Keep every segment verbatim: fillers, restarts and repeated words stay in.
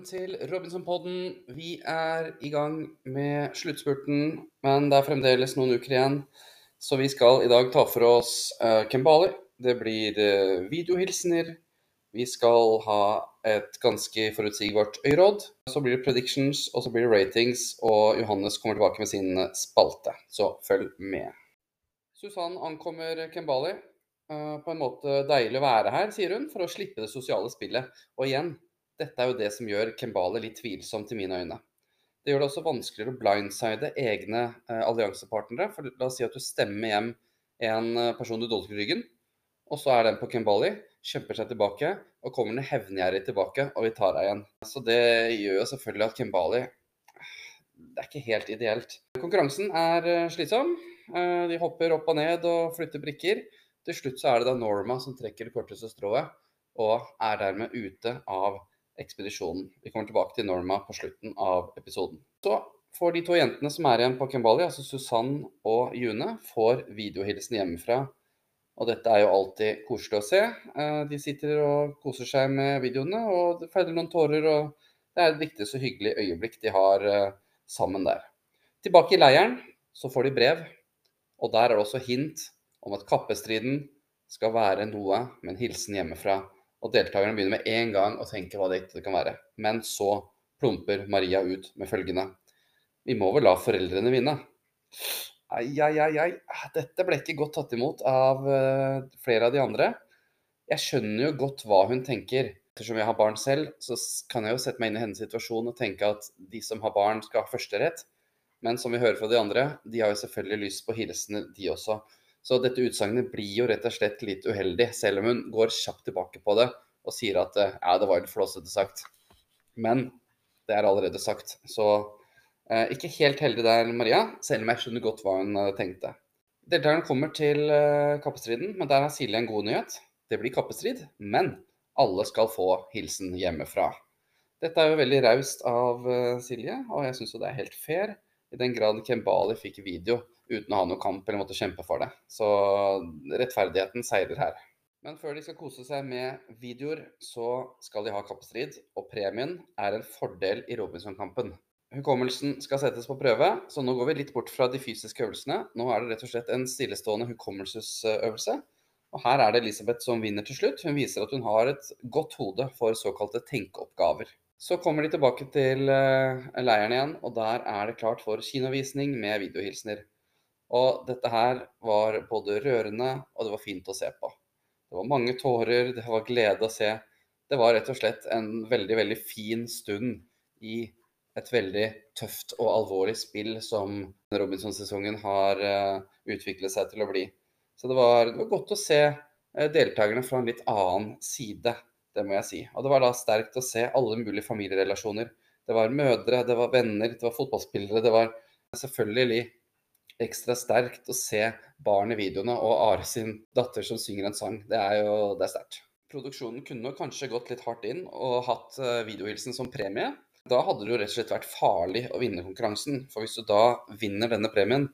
til Robinson-podden. Vi er i gang med sluttspurten, men det er fremdeles noen uker igjen. Så vi skal i dag ta for oss uh, Kembali. Det blir uh, videohilsener. Vi skal ha et ganske forutsigbart øyråd. Så blir det predictions, og så blir det ratings, og Johannes kommer tilbake med sin spalte. Så følg med. Susanne ankommer Kembali. Uh, på en måte deilig å være her, sier hun, for å slippe det sosiale spillet. Og igjen, dette er jo det som gjør Kembali litt tvilsomt i mine øyne. Det gjør det også vanskeligere å blindside egne uh, alliansepartnere. For la oss si at du stemmer hjem en uh, person du dolker i ryggen, og så er den på Kembali, kjemper seg tilbake, og kommer den hevngjerrig tilbake, og vi tar deg igjen. Så det gjør jo selvfølgelig at Kembali, det er ikke helt ideelt. Konkurransen er uh, slitsom. Uh, de hopper opp og ned og flytter brikker. Til slutt så er det da Norma som trekker det korteste strået, og er dermed ute av ekspedisjonen. Vi kommer tilbake til Norma på slutten av episoden. Så får de to jentene som er igjen på Kembali, altså Susanne og June, får videohilsen hjemmefra. Og dette er jo alltid koselig å se. De sitter og koser seg med videoene, og det feller noen tårer, og det er et viktig så hyggelig øyeblikk de har sammen der. Tilbake i leiren så får de brev, og der er det også hint om at kappestriden skal være noe med en hilsen hjemmefra. Og deltakerne begynner med en gang å tenke hva det kan være. Men så plumper Maria ut med følgende: vi må vel la foreldrene vinne. Ai, ai, ai, ai. Dette ble ikke godt tatt imot av uh, flere av de andre. Jeg skjønner jo godt hva hun tenker. Ettersom jeg har barn selv, så kan jeg jo sette meg inn i hennes situasjon og tenke at de som har barn skal ha førsterett. Men som vi hører fra de andre, de har jo selvfølgelig lyst på hilsener, de også. Så dette utsagnet blir jo rett og slett litt uheldig, selv om hun går kjapt tilbake på det og sier at ja, det var litt flåsete sagt. Men det er allerede sagt. Så eh, ikke helt heldig der, Maria, selv om jeg skjønner godt hva hun tenkte. Deltakerne kommer til eh, kappestriden, men der har Silje en god nyhet. Det blir kappestrid, men alle skal få hilsen hjemmefra. Dette er jo veldig raust av uh, Silje, og jeg synes jo det er helt fair, i den grad Kembali fikk video uten å ha noe kamp eller måtte kjempe for det. Så rettferdigheten seirer her. Men før de skal kose seg med videoer, så skal de ha kappestrid, og premien er en fordel i Robinson-kampen. Hukommelsen skal settes på prøve, så nå går vi litt bort fra de fysiske øvelsene. Nå er det rett og slett en stillestående hukommelsesøvelse. Og her er det Elisabeth som vinner til slutt. Hun viser at hun har et godt hode for såkalte tenkeoppgaver. Så kommer de tilbake til leiren igjen, og der er det klart for kinovisning med videohilsener. Og dette her var både rørende, og det var fint å se på. Det var mange tårer, det var glede å se. Det var rett og slett en veldig, veldig fin stund i et veldig tøft og alvorlig spill som Robinson-sesongen har utviklet seg til å bli. Så det var, det var godt å se deltakerne fra en litt annen side. Det må jeg si. Og det var da sterkt å se alle mulige familierelasjoner. Det var mødre, det var venner, det var fotballspillere, det var selvfølgelig ekstra sterkt å se barn i videoene og Are sin datter som synger en sang. Det er jo, det er sterkt. Produksjonen kunne nok kanskje gått litt hardt inn og hatt videohilsen som premie. Da hadde det jo rett og slett vært farlig å vinne konkurransen, for hvis du da vinner denne premien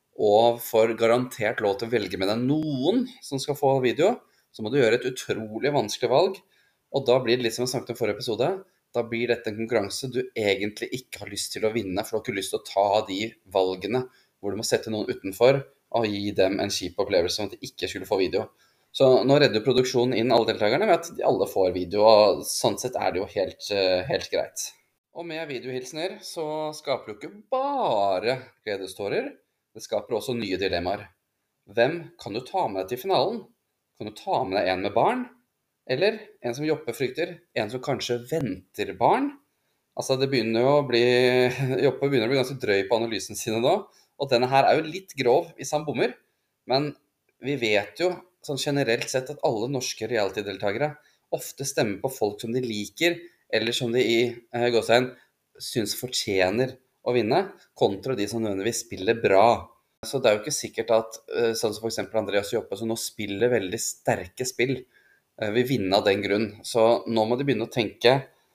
og får garantert lov til å velge med deg noen som skal få video, så må du gjøre et utrolig vanskelig valg. Og da blir det litt som jeg snakket om forrige episode, da blir dette en konkurranse du egentlig ikke har lyst til å vinne, for du har ikke lyst til å ta de valgene hvor du må sette noen utenfor og gi dem en kjip opplevelse om at de ikke skulle få video. Så nå redder produksjonen inn alle deltakerne ved at de alle får video, og sånn sett er det jo helt, helt greit. Og med videohilsener så skaper du ikke bare gledestårer, det skaper også nye dilemmaer. Hvem kan du ta med deg til finalen? Kan du ta med deg en med barn? Eller en som Joppe frykter, en som kanskje venter barn. Altså det begynner jo å bli, Joppe begynner å bli ganske drøy på analysen sine nå, og denne her er jo litt grov hvis han bommer, men vi vet jo sånn generelt sett at alle norske reality-deltakere ofte stemmer på folk som de liker, eller som de i eh, gåsehud synes fortjener å vinne, kontra de som nødvendigvis spiller bra. Så det er jo ikke sikkert at, sånn som for eksempel Andreas Joppe, som nå spiller veldig sterke spill, vil vinne av den grunn. Så nå må de begynne å tenke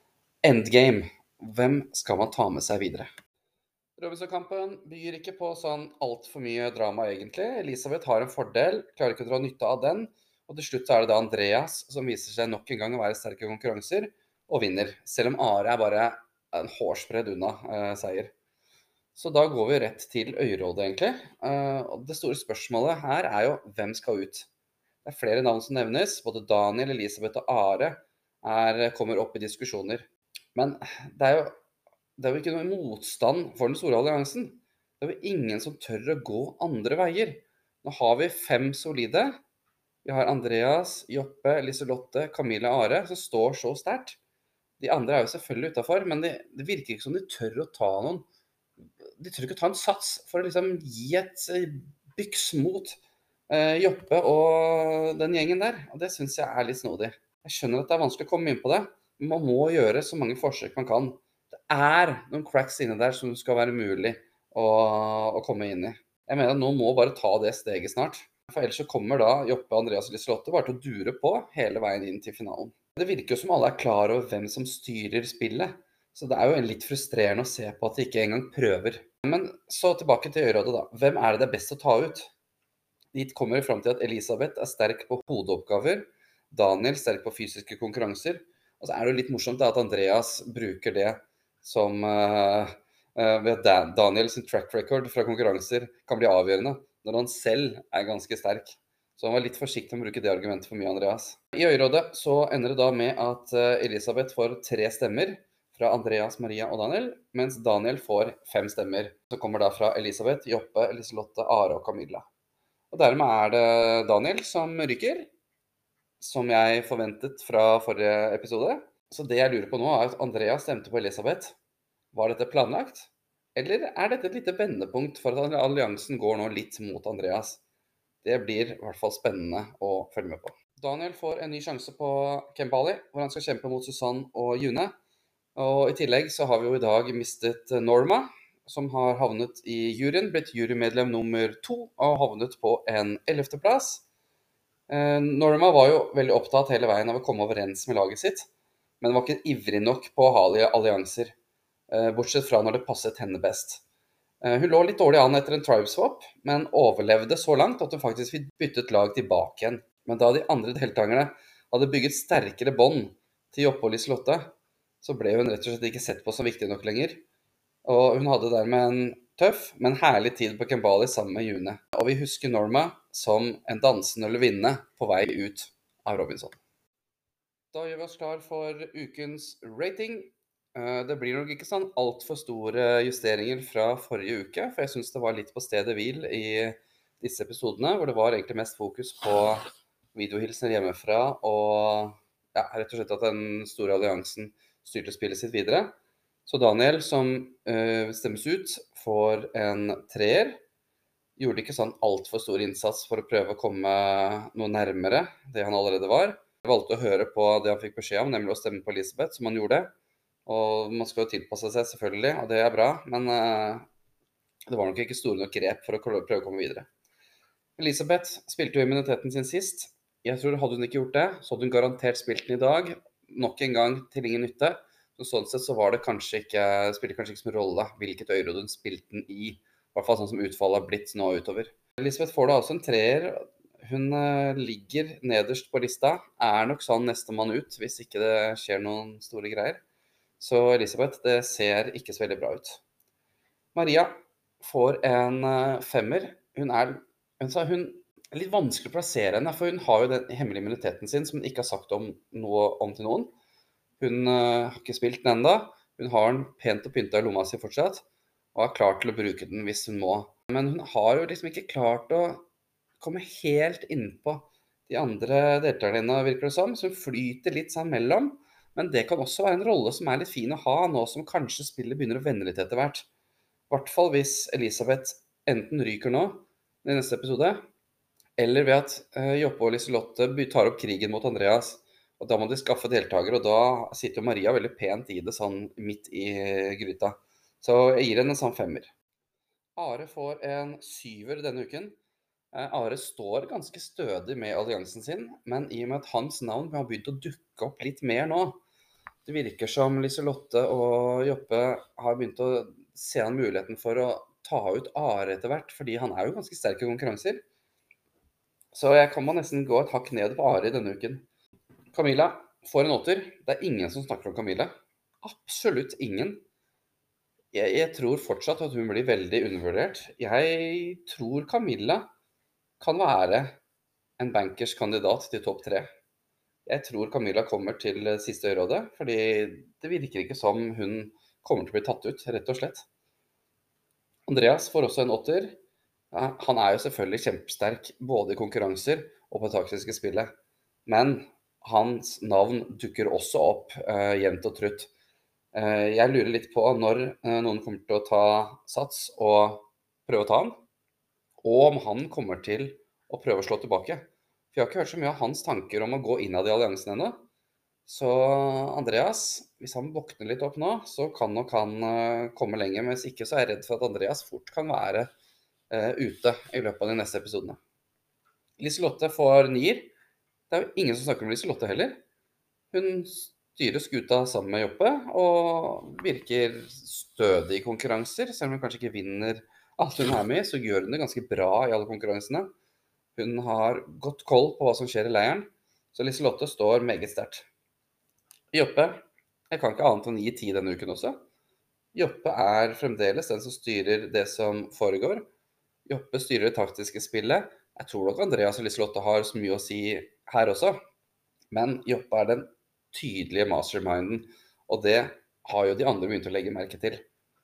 endgame. Hvem skal man ta med seg videre? Robinson-kampen byr ikke på sånn alt for mye drama egentlig. Elisabeth har en fordel, klarer ikke å dra nytte av den. Og til slutt er det da Andreas som viser seg nok en gang å være sterke konkurranser. og vinner. Selv om Are er bare en hårsbredd unna eh, seier. Så da går vi rett til øyrådet, egentlig. Eh, og det store spørsmålet her er jo hvem skal ut? Det er flere navn som nevnes. Både Daniel, Elisabeth og Are er, kommer opp i diskusjoner. Men det er jo, det er jo ikke noe motstand for den store alliansen. Det er jo ingen som tør å gå andre veier. Nå har vi fem solide. Vi har Andreas, Joppe, Liselotte, Camilla og Are, som står så sterkt. De andre er jo selvfølgelig utenfor, men det, det virker ikke som de tør å ta noen. De tør ikke ta en sats for å liksom gi et eh, byks mot eh, Joppe og den gjengen der. Og det synes jeg er litt snodig. Jeg skjønner at det er vanskelig å komme inn på det, men man må gjøre så mange forsøk man kan. Det er noen cracks inne der som skal være mulig å, å komme inn i. Jeg mener at nå må bare ta det steget snart. For ellers så kommer da Joppe, Andreas og Liselotte bare til å dure på hele veien inn til finalen. Det virker jo som alle er klar over hvem som styrer spillet. Så det er jo litt frustrerende å se på at de ikke engang prøver. Men så tilbake til øyrådet da. Hvem er det det er best å ta ut? Dit kommer vi frem til at Elisabeth er sterk på hodeoppgaver. Daniel sterk på fysiske konkurranser. Og så er det jo litt morsomt da at Andreas bruker det som uh, uh, ved Daniel sin track record fra konkurranser kan bli avgjørende, når han selv er ganske sterk. Så han var litt forsiktig med å bruke det argumentet for mye, Andreas. I øyrådet så ender det da med at Elisabeth får tre stemmer fra Andreas, Maria og Daniel, mens Daniel får fem stemmer. Så kommer da fra Elisabeth, Joppe, Liselotte, Are og Camilla. Og dermed er det Daniel som ryker, som jeg forventet fra forrige episode. Så det jeg lurer på nå er at Andreas stemte på Elisabeth. Var dette planlagt? Eller er dette et lite vendepunkt for at alliansen går nå litt mot Andreas? Det blir i hvert fall spennende å følge med på. Daniel får en ny sjanse på Kembali, hvor han skal kjempe mot Susanne og June. Og i tillegg så har vi jo i dag mistet Norma, som har havnet i juryen, blitt jurymedlem nummer to, og havnet på en ellevte plass. Norma var jo veldig opptatt hele veien av å komme overens med laget sitt, men var ikke ivrig nok på å ha allianser, bortsett fra når det passet henne best. Hun lå litt dårlig an etter en tribe-swap, men overlevde så langt at hun faktisk fikk byttet lag tilbake igjen. Men da de andre deltakerne hadde bygget sterkere bånd til Joppe og Liselotte, så ble hun rett og slett ikke sett på som viktig nok lenger. Og hun hadde dermed en tøff, men herlig tid på Kembali sammen med June. Og vi husker Norma som en dansende løvinne på vei ut av Robinson. Da gjør vi oss klar for ukens rating. Det blir nok ikke sånn alt for store justeringer fra forrige uke, for jeg synes det var litt på stedet hvil i disse episodene, hvor det var egentlig mest fokus på videohilsener hjemmefra, og ja, rett og slett at den store alliansen styrte spillet sitt videre. Så Daniel, som øh, stemmes ut, får en treer. Gjorde ikke sånn alt for stor innsats for å prøve å komme noe nærmere det han allerede var. Han valgte å høre på det han fikk beskjed om, nemlig å stemme på Elisabeth, som han gjorde. Og man skal jo tilpasse seg selvfølgelig, og det er bra, men uh, det var nok ikke store nok grep for å prøve å komme videre. Elisabeth spilte jo immuniteten sin sist. Jeg tror hadde hun ikke gjort det, så hadde hun garantert spilt den i dag. Nok en gang til ingen nytte. Så sånn sett så var det kanskje ikke, spilte kanskje ikke som rolle hvilket øyråd hun spilte den i. I hvert fall sånn som utfallet har blitt nå utover. Elisabeth får da også en treer. Hun uh, ligger nederst på lista. Er nok sånn neste mann ut, hvis ikke det skjer noen store greier. Så Elisabeth, det ser ikke så veldig bra ut. Maria får en uh, femmer. Hun er, hun, sa, hun er litt vanskelig å plassere henne, for hun har jo den hemmelige immuniteten sin som hun ikke har sagt om noe om til noen. Hun uh, har ikke spilt den enda. Hun har den pent og pyntet i lomma si fortsatt, og er klar til å bruke den hvis hun må. Men hun har jo liksom ikke klart å komme helt innpå de andre deltakerne, virker det som, så hun flyter litt sånn mellom. Men det kan også være en rolle som er litt fin å ha nå som kanskje spillet begynner å vende litt etter hvert. I hvert fall hvis Elisabeth enten ryker nå i neste episode, eller ved at uh, Joppe og Liselotte tar opp krigen mot Andreas. Og da må de skaffe deltakere, og da sitter jo Maria veldig pent i det sånn midt i gryta. Så jeg gir henne en sånn femmer. Are får en syver denne uken. Uh, Are står ganske stødig med alliansen sin, men i og med at hans navn har begynt å dukke opp litt mer nå, det virker som Liselotte og Joppe har begynt å se an muligheten for å ta ut Are etter hvert, fordi han er jo ganske sterk i konkurranser. Så jeg kan må nesten gå et hakk ned på Are i denne uken. Camilla får en åtter. Det er ingen som snakker om Camilla. Absolutt ingen. Jeg, jeg tror fortsatt at hun blir veldig undervurdert. Jeg tror Camilla kan være en bankers kandidat til topp tre. Jeg tror Camilla kommer til siste øyrådet, fordi det virker ikke som hun kommer til å bli tatt ut, rett og slett. Andreas får også en åtter. Ja, han er jo selvfølgelig kjempesterk, både i konkurranser og på det taktiske spillet. Men hans navn dukker også opp eh, jevnt og trutt. Eh, jeg lurer litt på når eh, noen kommer til å ta sats og prøve å ta han, og om han kommer til å prøve å slå tilbake. For jeg har ikke hørt så mye av hans tanker om å gå innad i alliansen ennå. Så Andreas, hvis han våkner litt opp nå, så kan nok han uh, komme lenger. Men hvis ikke, så er jeg redd for at Andreas fort kan være uh, ute i løpet av de neste episodene. Liselotte får nier. Det er jo ingen som snakker om Liselotte heller. Hun styrer skuta sammen med Joppe, og virker stødig i konkurranser. Selv om hun kanskje ikke vinner alt hun er med i, så gjør hun det ganske bra i alle konkurransene. Hun har godt koll på hva som skjer i leiren, så Liselotte står meget sterkt. Joppe, jeg kan ikke annet enn gi ti denne uken også. Joppe er fremdeles den som styrer det som foregår. Joppe styrer det taktiske spillet. Jeg tror nok Andreas og Liselotte har så mye å si her også. Men Joppe er den tydelige masterminden, og det har jo de andre begynt å legge merke til.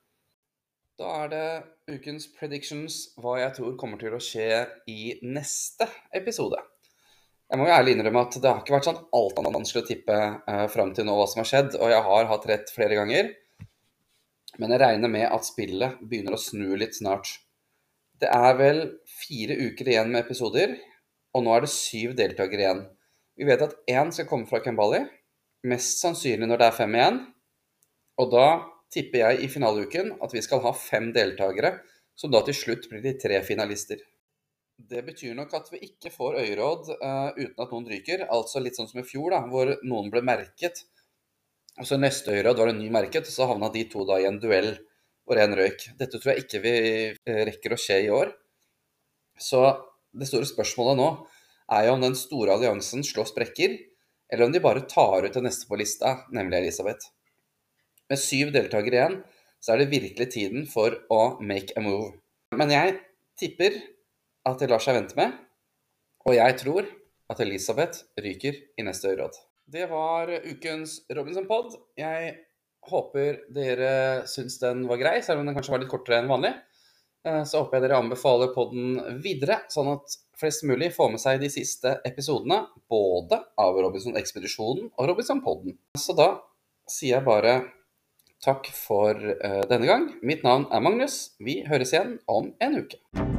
Da er det ukens predictions, hva jeg tror kommer til å skje i neste episode. Jeg må jo ærlig innrømme at det har ikke vært sånn alt annet vanskelig å tippe eh, frem til nå hva som har skjedd, og jeg har hatt rett flere ganger. Men jeg regner med at spillet begynner å snu litt snart. Det er vel fire uker igjen med episoder, og nå er det syv deltakere igjen. Vi vet at én skal komme fra Kembali, mest sannsynlig når det er fem igjen, og da tipper jeg i finaleuken at vi skal ha fem deltakere, som da til slutt blir de tre finalister. Det betyr nok at vi ikke får øyeråd uh, uten at noen ryker, altså litt sånn som i fjor da, hvor noen ble merket. Og så neste øyeråd var det ny merket, og så havna de to da i en duell hvor en røyk. Dette tror jeg ikke vi rekker å skje i år. Så det store spørsmålet nå er jo om den store alliansen slår sprekker, eller om de bare tar ut det neste på lista, nemlig Elisabeth. Med syv deltakere igjen, så er det virkelig tiden for å make a move. Men jeg tipper at det lar seg vente med, og jeg tror at Elisabeth ryker i neste øyeråd. Det var ukens Robinson-pod. Jeg håper dere syns den var grei, selv om den kanskje var litt kortere enn vanlig. Så håper jeg dere anbefaler podden videre, sånn at flest mulig får med seg de siste episodene, både av Robinson-ekspedisjonen og Robinson-podden. Så da sier jeg bare takk for uh, denne gang. Mitt navn er Magnus. Vi høres igjen om en uke.